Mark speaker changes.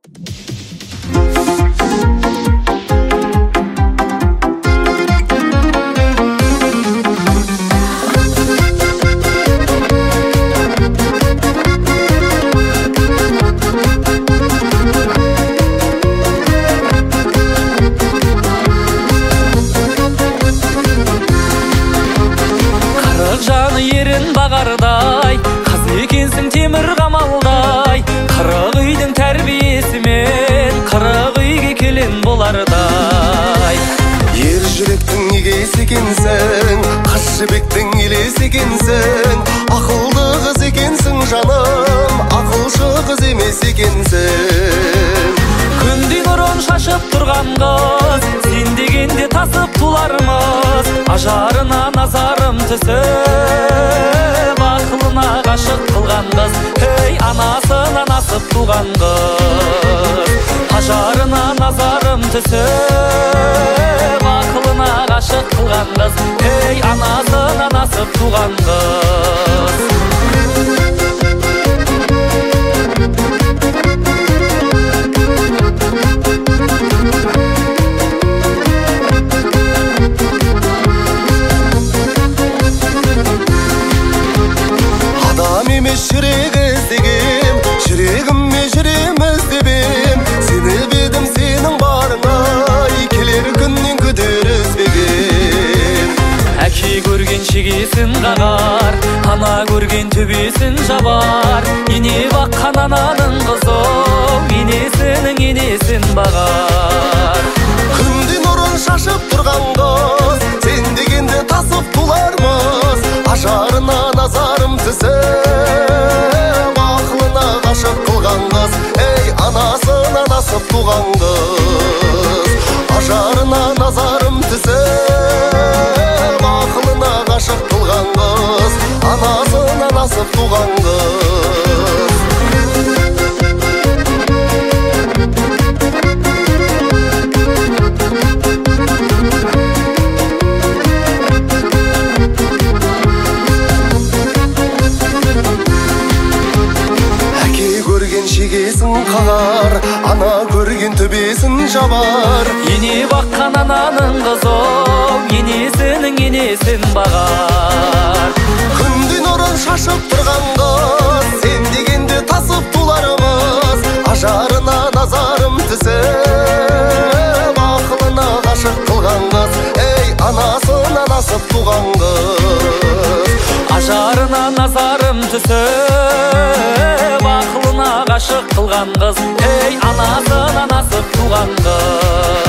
Speaker 1: Жаны ерін бағардай, қыз екенсің темір қамалдай, қырық үйдің тәрбиесімен қырық үйге келін болардай.
Speaker 2: Ер жүректің егесі екенсің, қыз жібектің елесі екенсің, ақылды қыз екенсің жаным, ақылшы қыз емес екенсің.
Speaker 1: Күндей нұрын шашып тұрған қыз, сен дегенде тасып тұлармыз, ажарына назарым түсіп, ақылына ғашық қылған қыз, ей анасынан асып туған қыз. Ажарына назарым түсіп, ақылына ғашық қылған қыз, ей анасынан асып туған қыз.
Speaker 2: Жүрек іздегем, жүрегіме жүреміз дебем, сені бедім сенің барыңа, келер күннен күдер үзбегем.
Speaker 1: Әке көрген шегесін қағар, ана көрген төбесін жабар, ене баққан ананың қызы, енесінің енесін бағар.
Speaker 2: Күнде нұрын шашып тұрған қыз, сен дегенде тасып тұлармыз, ажарына назарым түсіп, ақылына ғашық қылған қыз, ей анасынан асып туған қыз. Ажарына назарым түсіп, ақылына ғашық қылған қыз, анасынан асып туған қыз. Шегесін қағар, ана көрген төбесін жабар,
Speaker 1: ене баққан ананың қызы, енесінің енесін бағар.
Speaker 2: Күнде нұрын шашып тұрған қыз, сен дегенде тасып тұлармыз, ажарына назарым түсіп, ақылына ғашық қылған қыз, ей анасынан асып туған қыз.
Speaker 1: Ажарына назарым түсіп, ақылына ғашық қылған қыз, ей анасынан асып туған қыз.